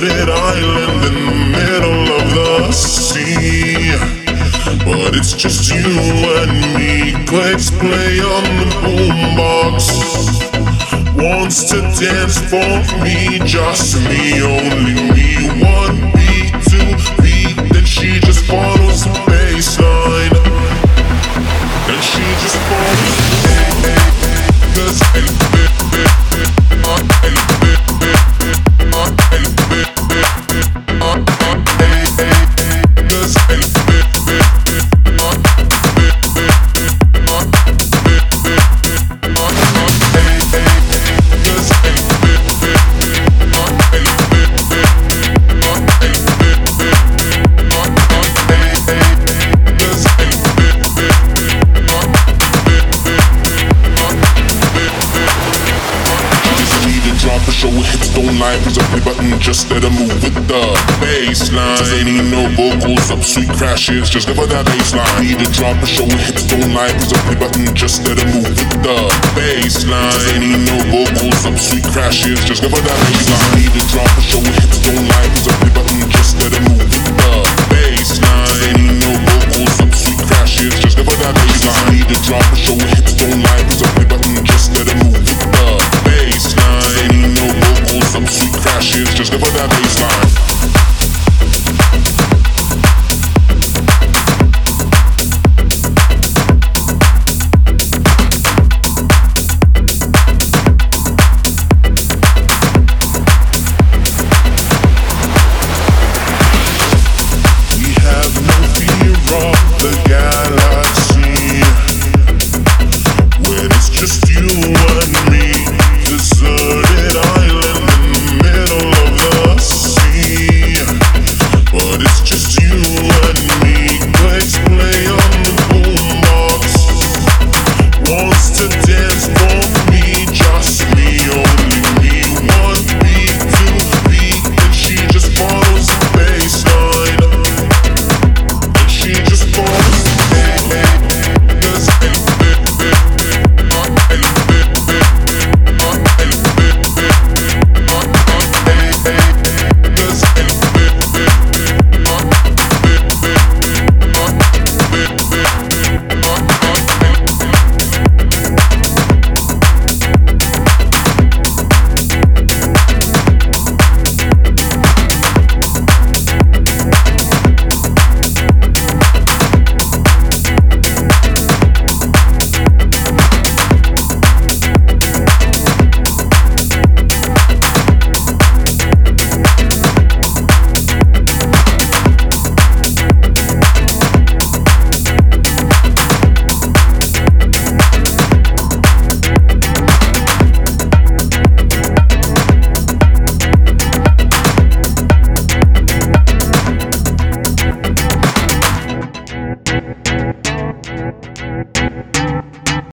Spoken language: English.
deserted island in the middle of the sea. But it's just you and me. Clicks play on the boombox. Wants to dance for me, just me, only me. One beat, two beat, then she just follows the baseline. Then she just follows the Press a play button, just let her move with the bassline. Cause they need no vocals, up sweet crashes, just give her that bassline. Need to drop a show, hips don't lie. Press a play button, just let her move with the bassline. Cause they need no vocals, up sweet crashes, just give her that bassline. Need to drop a show, hips don't lie.